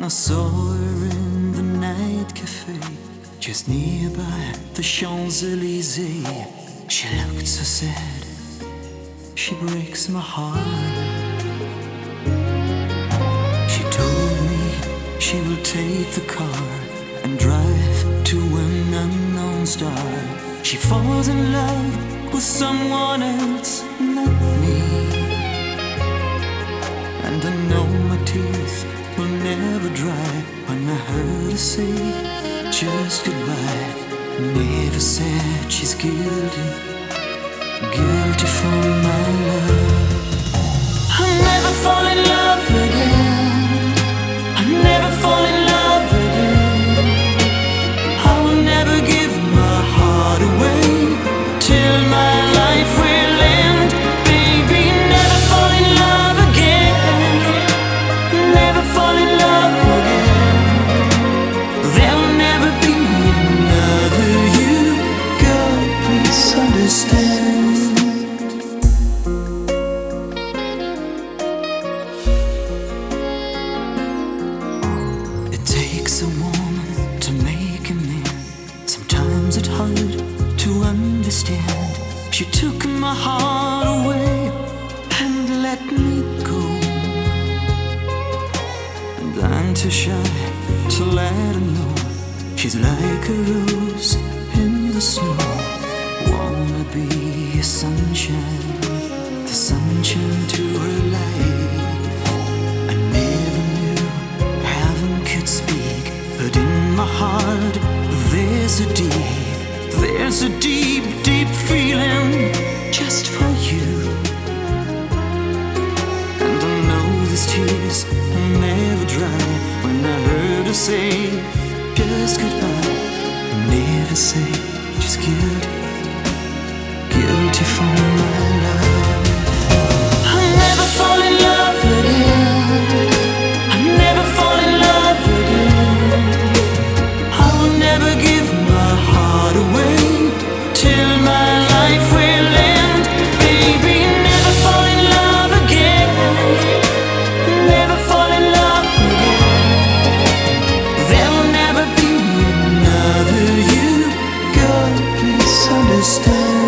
I saw her in the night cafe, just nearby the Champs-Élysées. She looked so sad, she breaks my heart. She told me she will take the car and drive to an unknown star. She falls in love with someone else, not me. And I know my tears will never dry when I heard her say just goodbye. Never said she's guilty, guilty for my love. I'll never fall in love again, I'll never fall in love again. I will never give my heart away till my life will end. Baby, never fall in love again, never fall in love again. There will never be another you, girl, please understand. It takes a woman to make a man. Sometimes it's hard to understand. She took my heart away and let me go. And I'm too shy to let her know she's like a rose in the snow. Wanna be a sunshine, the sunshine to her life. I never knew heaven could speak, but in my heart there's a deep, deep feeling just for you. And I know these tears will never dry when I heard her say just goodbye. Never say she's guilty, guilty for my life. I'll never fall in love again, I'll never fall in love again. I will never give my heart away till my life will end. Baby, never fall in love again, never fall in love again. There will never be another you, girl, please understand.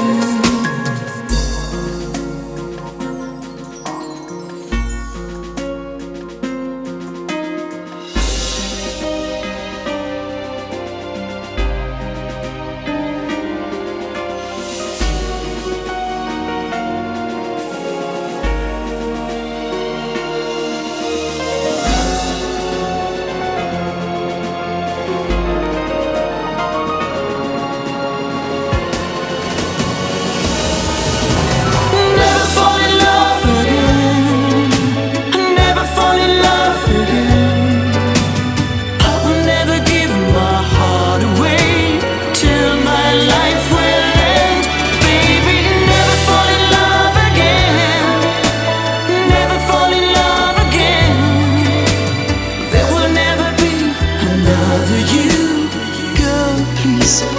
You, girl, please